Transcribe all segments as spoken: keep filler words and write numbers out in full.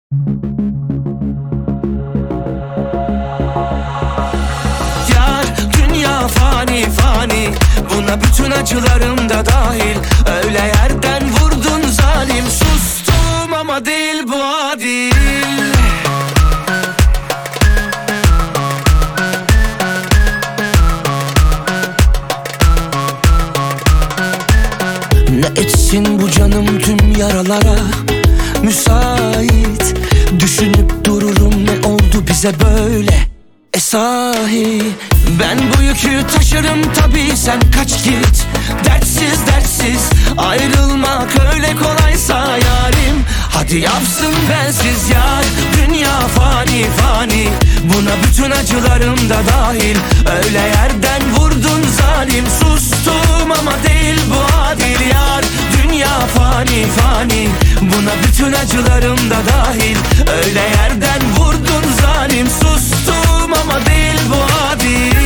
Yar, dünya fani fani, buna bütün acılarım da dahil. Öyle yerden vurdun zalim, sustum ama değil bu adil. Ne etsin bu canım tüm yaralara müsait. Düşünüp dururum, ne oldu bize böyle? E sahi ben bu yükü taşırım tabii, sen kaç git. Dertsiz dertsiz ayrılmak öyle kolaysa yarim, hadi yapsın bensiz yar. Dünya fani fani, buna bütün acılarım da dahil. Öyle yerden vurdun zalim, sustum ama değil bu adil yar. Dünya fani fani, buna bütün acılarım da dahil. Öyle yerden vurdun zalim, sustum ama değil bu adil.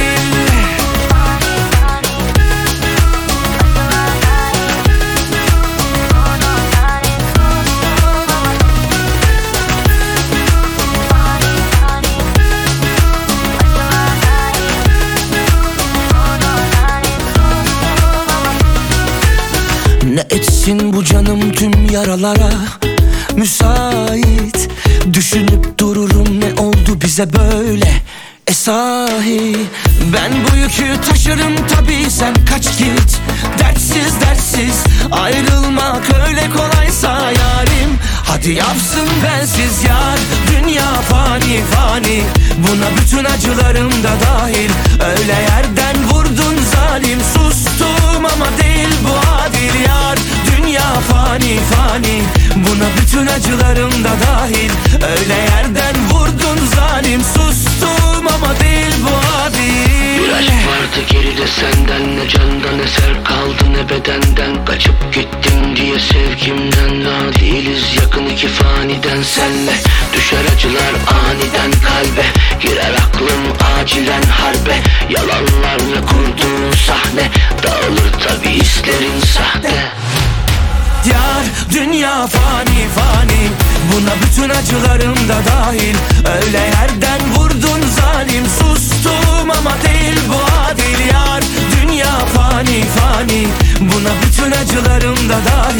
Ne etsin bu canım tüm yaralara müsait. Düşünüp dururum, ne oldu bize böyle? E sahi ben bu yükü taşırım tabii, sen kaç git. Dertsiz dertsiz ayrılmak öyle kolaysa yarim, hadi yapsın bensiz yar. Dünya fani fani, buna bütün acılarım da dahil. Öyle yerden vurdun zalim, sustum ama değil bu adil yar. Dünya fani fani, buna bütün acılarım da dahil. Öyle yerden vurdun zalim, sustum ama değil bu adil. Bir aşk vardı geride senden, ne candan eser kaldı ne bedenden. Kaçıp gittim diye sevgimden, daha değiliz yakın iki faniden senle. Düşer acılar aniden kalbe, girer aklım acilen harbe. Yalanlarla kurduğun sahne, dağılır tabi hislerin sahte. Yar, dünya fani fani, buna bütün acılarım da dahil. Öyle yerden vurdun zalim, sustum ama değil bu adil yar. Dünya fani fani, buna bütün acılarım da dahil.